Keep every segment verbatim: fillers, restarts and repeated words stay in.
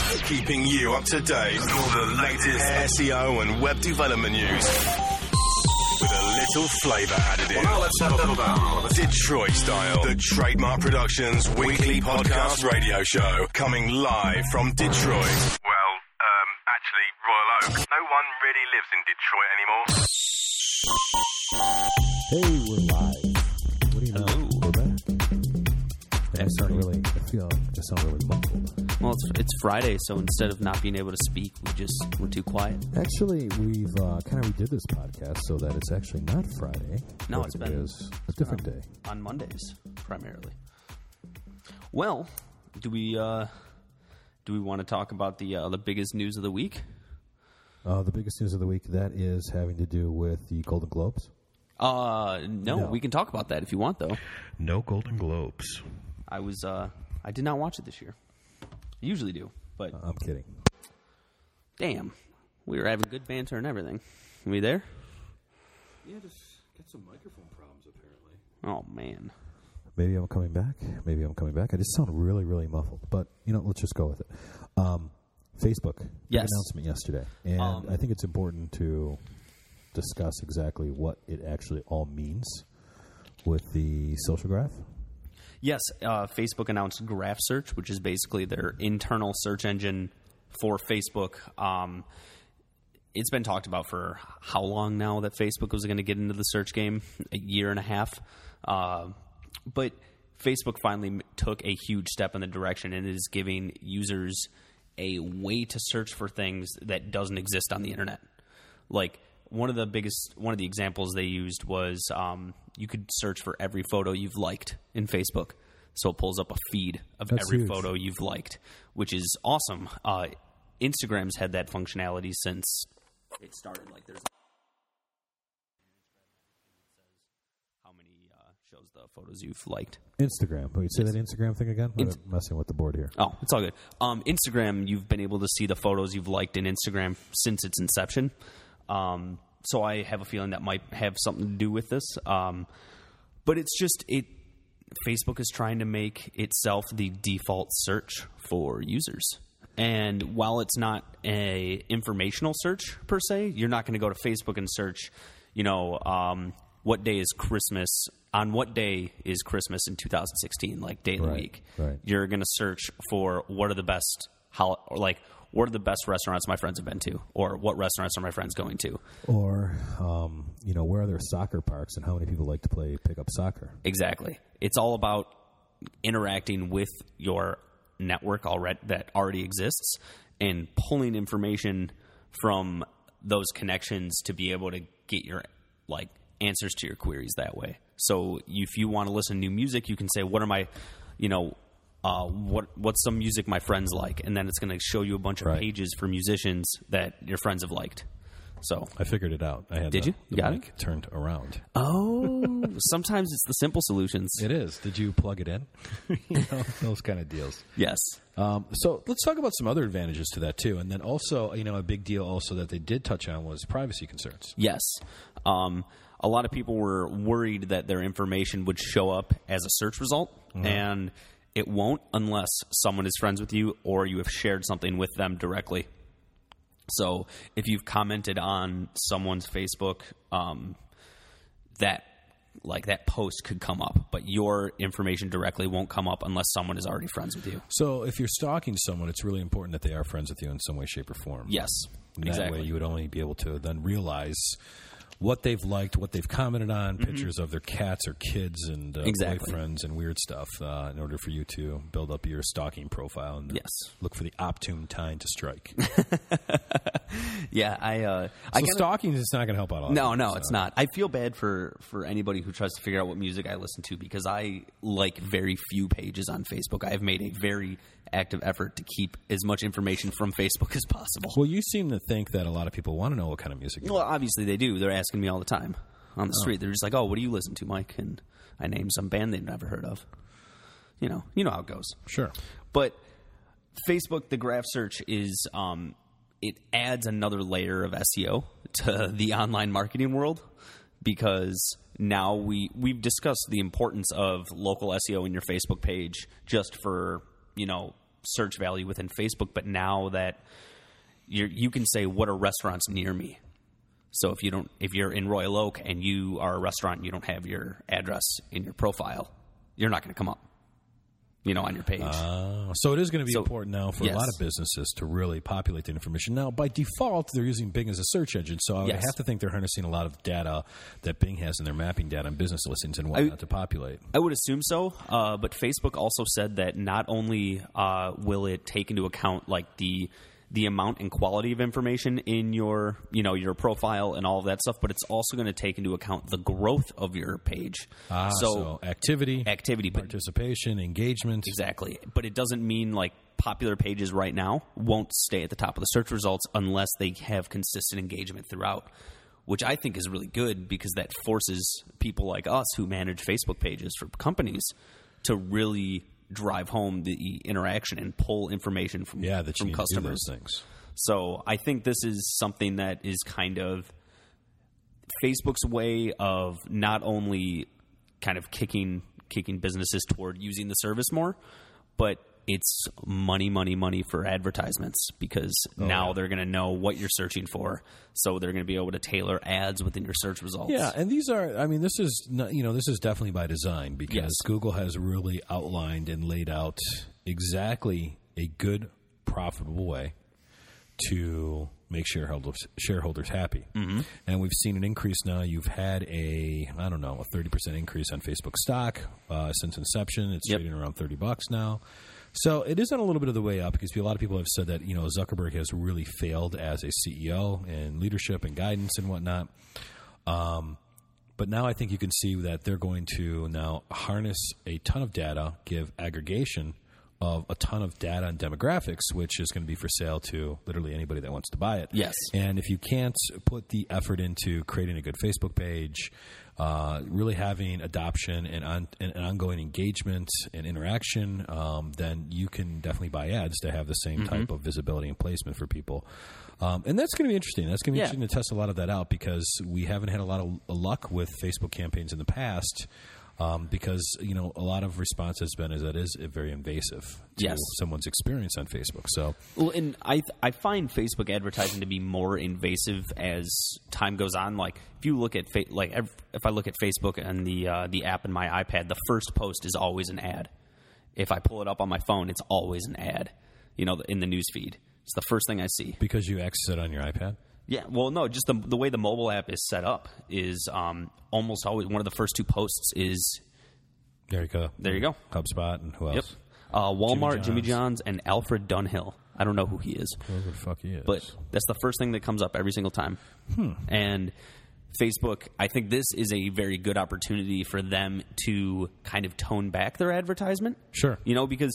Keeping you up to date with all the latest S E O and web development news. With a little flavour added in. Well, let's have a little Detroit Style. The Trademark Productions weekly podcast radio show. Coming live from Detroit. Well, um, actually, Royal Oak. No one really lives in Detroit anymore. Hey, we're live. What do you know? Hello. We're back. I sound really, I feel, I sound really muffled. Well, it's, it's Friday, so instead of not being able to speak, we just we're too quiet. Actually, we've uh, kind of redid this podcast so that it's actually not Friday. No, but it's it been is a different um, day. On Mondays, primarily. Well, do we uh, do we want to talk about the uh, the biggest news of the week? Uh, the biggest news of the week, that is having to do with the Golden Globes. Uh, no, No. we can talk about that if you want, though. No Golden Globes. I was uh, I did not watch it this year. I usually do, but Uh, I'm kidding. damn, we were having good banter and everything. Are we there? Yeah, just got some microphone problems apparently. Oh man. Maybe I'm coming back. Maybe I'm coming back. I just sound really, really muffled. But, you know, let's just go with it. Um, Facebook. Big Yes. announcement yesterday. And Um, I think it's important to discuss exactly what it actually all means with the social graph. Yes, uh, Facebook announced Graph Search, which is basically their internal search engine for Facebook. Um, it's been talked about for how long now that Facebook was going to get into the search game? A year and a half. Uh, but Facebook finally m- took a huge step in the direction and is giving users a way to search for things that doesn't exist on the internet. Like, one of the biggest, one of the examples they used was um, you could search for every photo you've liked in Facebook. So it pulls up a feed of That's every huge. photo you've liked, which is awesome. Uh, Instagram's had that functionality since it started. Like, there's how many uh, shows the photos you've liked. Instagram. Wait, say Yes. that Instagram thing again? I'm Ins- messing with the board here. Oh, it's all good. Um, Instagram, you've been able to see the photos you've liked in Instagram since its inception. Um, so I have a feeling that might have something to do with this. Um, but it's just it. Facebook is trying to make itself the default search for users. And while it's not a informational search per se, you're not going to go to Facebook and search, you know, um, what day is Christmas? On what day is Christmas in two thousand sixteen? Like day of the Right, week. right. You're going to search for what are the best, how, or like what are the best restaurants my friends have been to, or what restaurants are my friends going to. Or, um, you know, where are there soccer parks and how many people like to play pickup soccer? Exactly. It's all about interacting with your network already that already exists and pulling information from those connections to be able to get your like answers to your queries that way. So if you want to listen to new music, you can say, what are my, you know, uh, what what's some music my friends like? And then it's going to show you a bunch of Right. pages for musicians that your friends have liked. So, I figured it out. I had Did the, you? the Got mic turned around. oh, sometimes it's the simple solutions. It is. Did you plug it in? You know, those kind of deals. Yes. Um, so let's talk about some other advantages to that too, and then also, you know, a big deal also that they did touch on was privacy concerns. Yes. Um, a lot of people were worried that their information would show up as a search result, and it won't unless someone is friends with you or you have shared something with them directly. So if you've commented on someone's Facebook, um, that like that post could come up, but your information directly won't come up unless someone is already friends with you. So if you're stalking someone, it's really important that they are friends with you in some way, shape, or form. Yes, And that exactly. way you would only be able to then realize what they've liked, what they've commented on, pictures of their cats or kids and uh, Exactly. boyfriends and weird stuff uh, in order for you to build up your stalking profile and Yes. look for the opportune time to strike. Yeah, I. Uh, So I kinda- stalking is not going to help out a lot. No, no, it's not. I feel bad for, for anybody who tries to figure out what music I listen to because I like very few pages on Facebook. I have made a very active effort to keep as much information from Facebook as possible. Well, you seem to think that a lot of people want to know what kind of music you Well, like. obviously they do. They're asking me all the time on the street. They're just like, "Oh, what do you listen to, Mike?" And I name some band they've never heard of. You know, you know how it goes. Sure. But Facebook, the graph search is um, it adds another layer of S E O to the online marketing world because now we we've discussed the importance of local S E O in your Facebook page just for, you know, search value within Facebook, but now that you're, you can say, what are restaurants near me? So if you don't, if you're in Royal Oak and you are a restaurant and you don't have your address in your profile, you're not going to come up, you know, on your page. Uh, so it is going to be so, important now for yes. a lot of businesses to really populate the information. Now, by default, they're using Bing as a search engine, so I yes. have to think they're harnessing a lot of data that Bing has in their mapping data on business listings and whatnot I, to populate. I would assume so, uh, but Facebook also said that not only uh, will it take into account like the the amount and quality of information in your, you know, your profile and all of that stuff, but it's also going to take into account the growth of your page. Ah, so, so activity, activity, but, participation, engagement. Exactly. But it doesn't mean like popular pages right now won't stay at the top of the search results unless they have consistent engagement throughout, which I think is really good because that forces people like us who manage Facebook pages for companies to really drive home the interaction and pull information from, yeah, that you from need customers. To do those things. So I think this is something that is kind of Facebook's way of not only kind of kicking kicking businesses toward using the service more, but it's money, money, money for advertisements because oh, now yeah. they're going to know what you're searching for. So they're going to be able to tailor ads within your search results. Yeah, and these are, I mean, this is, not, you know, this is definitely by design because yes. Google has really outlined and laid out exactly a good, profitable way to make shareholders shareholders happy. Mm-hmm. And we've seen an increase now. You've had a, I don't know, a thirty percent increase on Facebook stock uh, since inception. It's yep. trading around thirty bucks now. So it is on a little bit of the way up because a lot of people have said that, you know, Zuckerberg has really failed as a C E O in leadership and guidance and whatnot. Um, but now I think you can see that they're going to now harness a ton of data, give aggregation of a ton of data and demographics, which is going to be for sale to literally anybody that wants to buy it. Yes. And if you can't put the effort into creating a good Facebook page, uh, really having adoption and, on, and ongoing engagement and interaction, um, then you can definitely buy ads to have the same mm-hmm. type of visibility and placement for people. Um, and that's going to be interesting. That's going to be yeah. interesting to test a lot of that out because we haven't had a lot of luck with Facebook campaigns in the past. Um, because, you know, a lot of response has been is that is very invasive to yes. someone's experience on Facebook. So, well, and I I find Facebook advertising to be more invasive as time goes on. Like if you look at fa- like if I look at Facebook and the uh, the app in my iPad, the first post is always an ad. If I pull it up on my phone, it's always an ad. You know, in the news feed, it's the first thing I see because you access it on your iPad. Yeah, well, no, just the the way the mobile app is set up is um, almost always one of the first two posts is. There you go. There you go. HubSpot and who else? Yep. Uh, Walmart, Jimmy John's. Jimmy John's, and Alfred Dunhill. I don't know who he is. Whoever the fuck he is. But that's the first thing that comes up every single time. Hmm. And Facebook, I think this is a very good opportunity for them to kind of tone back their advertisement. Sure. You know, because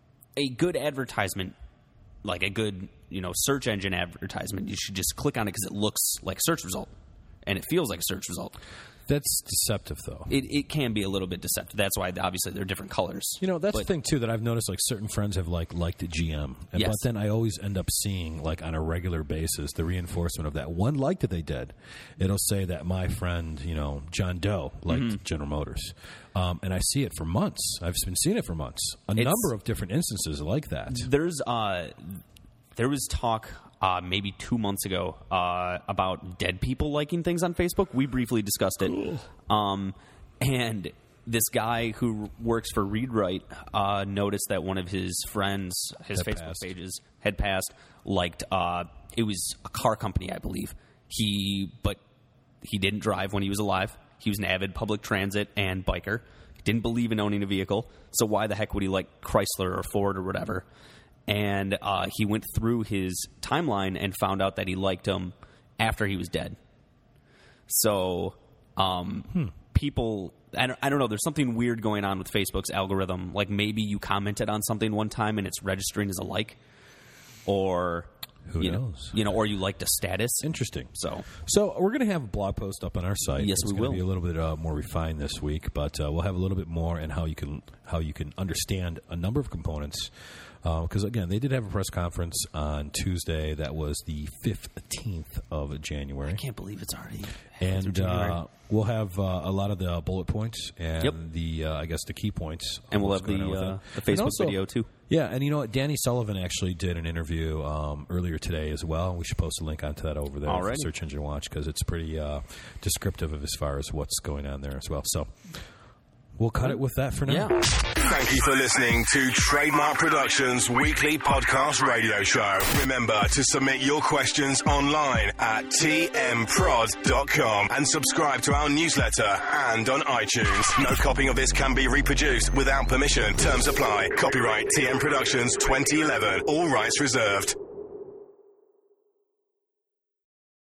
a good advertisement, like a good, you know, search engine advertisement, you should just click on it because it looks like a search result and it feels like a search result. That's deceptive, though. It it can be a little bit deceptive. That's why, obviously, they're different colors. You know, that's but, the thing, too, that I've noticed, like, certain friends have, like, liked G M. And, yes. But then I always end up seeing, like, on a regular basis, the reinforcement of that one like that they did. It'll say that my friend, you know, John Doe liked mm-hmm. General Motors. Um, and I see it for months. I've been seeing it for months. A it's, number of different instances like that. There's, uh, there was talk... Uh, maybe two months ago uh, about dead people liking things on Facebook. We briefly discussed it. Cool. Um, and this guy who works for ReadWrite uh, noticed that one of his friends, his had Facebook passed. pages, had passed, liked, uh, it was a car company, I believe. He, but he didn't drive when he was alive. He was an avid public transit and biker. He didn't believe in owning a vehicle. So why the heck would he like Chrysler or Ford or whatever? And uh, he went through his timeline and found out that he liked him after he was dead. So um, hmm. people, I don't, I don't know, there's something weird going on with Facebook's algorithm. Like maybe you commented on something one time and it's registering as a like. Or... Who you knows? Know, you know, or you liked a status. Interesting. So, so we're going to have a blog post up on our site. Yes, it's we going will. to be a little bit uh, more refined this week, but uh, we'll have a little bit more in how you can how you can understand a number of components Because, uh, again, they did have a press conference on Tuesday. That was the fifteenth of January. I can't believe it's already. And uh, we'll have uh, a lot of the bullet points and yep. the, uh, I guess, the key points. And we'll have the, uh, the Facebook also, video, too. Yeah, and you know what? Danny Sullivan actually did an interview um, earlier today as well. We should post a link onto that over there Alrighty. for Search Engine Watch because it's pretty uh, descriptive of as far as what's going on there as well. So we'll cut it with that for now. Yeah. Thank you for listening to Trademark Productions' weekly podcast radio show. Remember to submit your questions online at t m prod dot com and subscribe to our newsletter and on iTunes. No copying of this can be reproduced without permission. Terms apply. Copyright T M Productions twenty eleven. All rights reserved.